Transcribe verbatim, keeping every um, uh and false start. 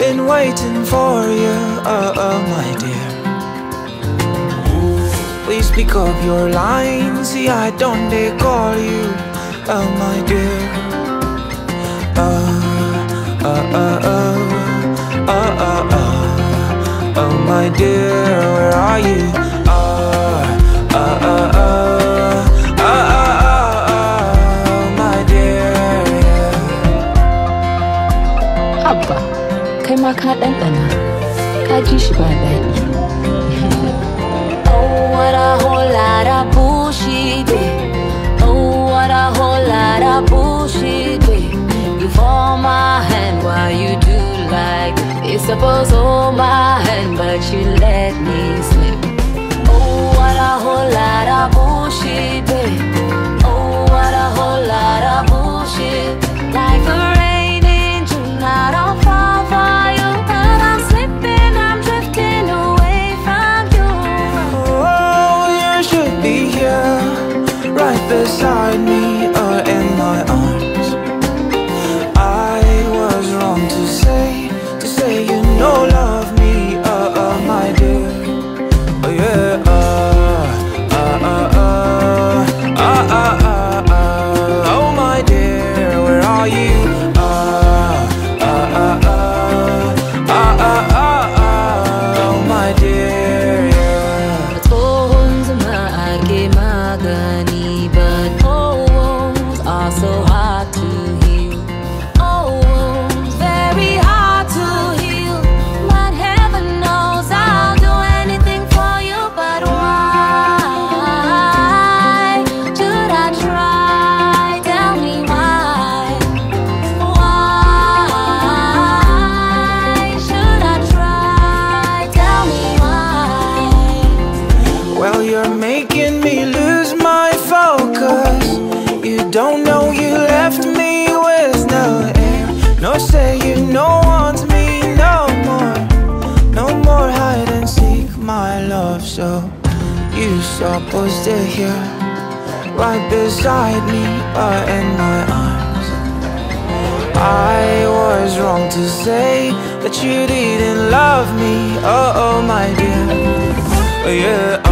been waiting for you, oh, oh my dear. Please speak up your lines, see I don't dare call you, oh my dear. Oh, oh, oh, oh, oh, oh, oh, oh my dear, where are you? Oh, oh, oh, oh, oh, oh, oh, my dear, yeah. Abba, kai ma ka ɗanɗana, ka ji shi ba daɗi. Oh, what a whole lot of bullshit. Oh, what a whole lot of bullshit. You hold my hand while you do like it's supposed to hold my hand, but you let me slip. Oh, what a whole lot of bullshit, babe. Oh, what a whole lot of bullshit. Like a rain in June, I don't fall for you, but I'm slipping, I'm drifting away from you. Oh, you should be here, right beside me, or in my arms. I was wrong to say, to say you no love me, oh, oh my dear. Oh yeah, oh, oh, oh, oh, oh, oh, oh, oh, oh my dear, where are you? Oh, oh, oh, oh, oh, oh, oh, oh, my dear, yeah. Tones maake magani, but oh, wounds are so hard to heal. Oh, wounds very hard to heal. But heaven knows I'll do anything for you. But why should I try? Tell me why. Why should I try? Tell me why. Well, you're making me lose my focus. You don't know you left me with no air. No say you no want me no more. No more hide and seek, my love. So you supposed to here, right beside me, or in my arms. I was wrong to say that you didn't love me, oh, oh my dear. Oh yeah.